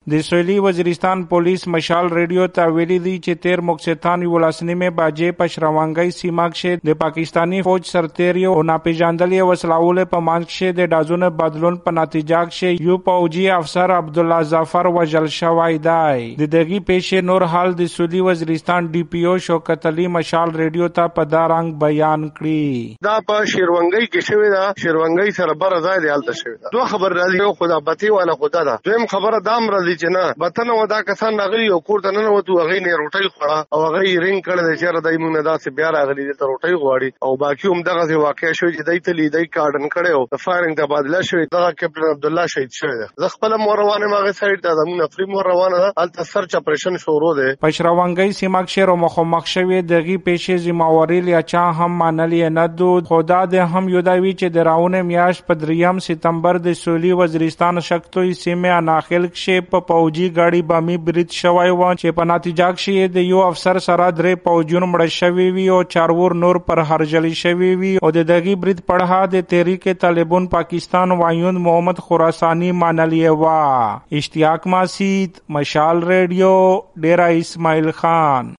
د سویلي وزیرستان پولیس مشال ریډیو ته ویلي دي چې تیر مقصدان 11 بجې په شروانګۍ سیمه کې د پاکستانی فوج سرتیریو او ناپېژندلې وسلواله په منځ کې د ډازونو بدلون په نتیجه کې یو پوجي افسر عبدالله ظفر وژل شوی دی. د دغه پیښې نور حال د سویلي وزیرستان ډي پی او شوکت علي مشال ریډیو ته په دا رنګ بیان کړی. دا په شروانګۍ کې شوی دا شروانګۍ سره بر ځای دی حالت شوی دا. دوه خبر راځي خدا بتی والا خدا دا. دویم خبره دام راځي چې نه وطن و دا کسان راغلي او کور ته نه وته هغه نه روټي خوړه او هغه رینګ کړل چې را دایمو نه داسې بیا راغلي ته روټي غواړي او باقي هم دغه واقع شوی چې دای ته لیدای کارډن کړو د فایرینګ تبادله شوی دا کیپټن عبدالله شهید شوی دی. زه خپل مروانه ماغه سایډ ته زمون افری مروانه ده الته سرچ اپریشن شروع دی. په شروانګۍ سیمه کې رو مخامخ شوی دغه پیښې ذمہواری لیا چا هم منلې نه دود. خدا د هم یوداوی چې د راونه میاش په 3 سپتمبر د سویلي وزیرستان شکتوي سیمه اناخیل کې په پوجي گاډي بامي برید شوی و چې په نتیجه کې د یو افسر سره 3 پوجیون مړ شوی وي او 4 نور پر هرجلی شوی وي او د دغه برید پړها د تحریک طالبان پاکستان وایوند محمد خراسانی منلې و. اشتیاق ماسید مشال ریډیو ډیرا اسماعیل خان.